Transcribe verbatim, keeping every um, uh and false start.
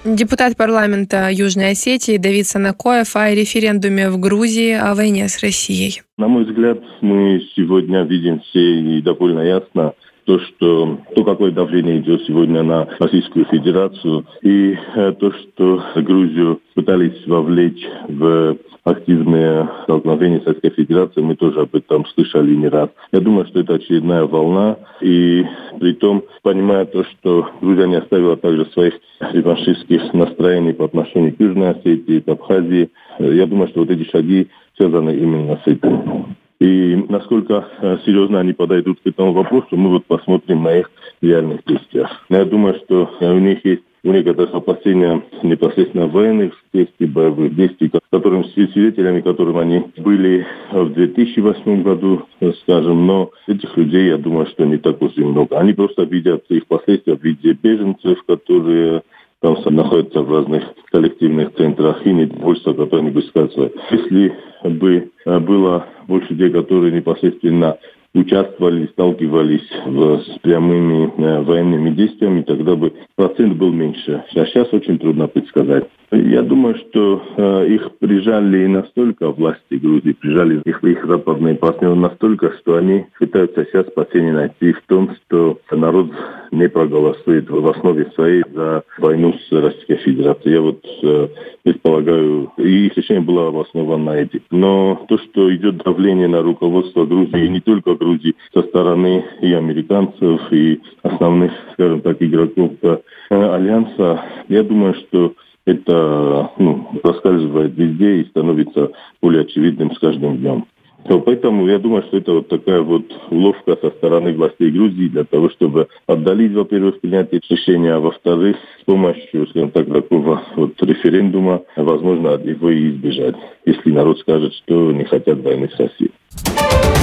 Депутат парламента Южной Осетии Давид Санакоев о референдуме в Грузии о войне с Россией. На мой взгляд, мы сегодня видим все и довольно ясно то, что то, какое давление идет сегодня на Российскую Федерацию, и то, что Грузию пытались вовлечь в активные столкновения с Российской Федерацией, мы тоже об этом слышали не раз. Я думаю, что это очередная волна, и при том, понимая то, что Грузия не оставила также своих реваншистских настроений по отношению к Южной Осетии, к Абхазии, я думаю, что вот эти шаги связаны именно с этим. И насколько серьезно они подойдут к этому вопросу, мы вот посмотрим на их реальных действиях. Я думаю, что у них есть у некоторых опасения непосредственно военных действий, боевых действий, которым свидетелями, которым они были в две тысячи восьмом году, скажем, но этих людей, я думаю, что не так уж и много. Они просто видят их последствия в виде беженцев, которые там находятся в разных коллективных центрах, и недовольство, которое они высказывают. Если бы было больше людей, которые непосредственно участвовали, сталкивались в, с прямыми э, военными действиями, тогда бы процент был меньше. А сейчас очень трудно предсказать. Я думаю, что э, их прижали настолько, власти Грузии, прижали их, их западные партнеры настолько, что они пытаются сейчас спасение найти в том, что народ не проголосует в основе своей за войну с Российской Федерацией. Я вот э, предполагаю, и их решение было обосновано на этих. Но то, что идет давление на руководство Грузии, и не только Грузии, со стороны и американцев, и основных, скажем так, игроков э, Альянса, я думаю, что это ну, проскальзывает везде и становится более очевидным с каждым днем. Поэтому я думаю, что это вот такая вот уловка со стороны властей Грузии для того, чтобы отдалить, во-первых, принятие решения, а во-вторых, с помощью, скажем так, такого вот референдума, возможно, его и избежать, если народ скажет, что не хотят войны с Россией.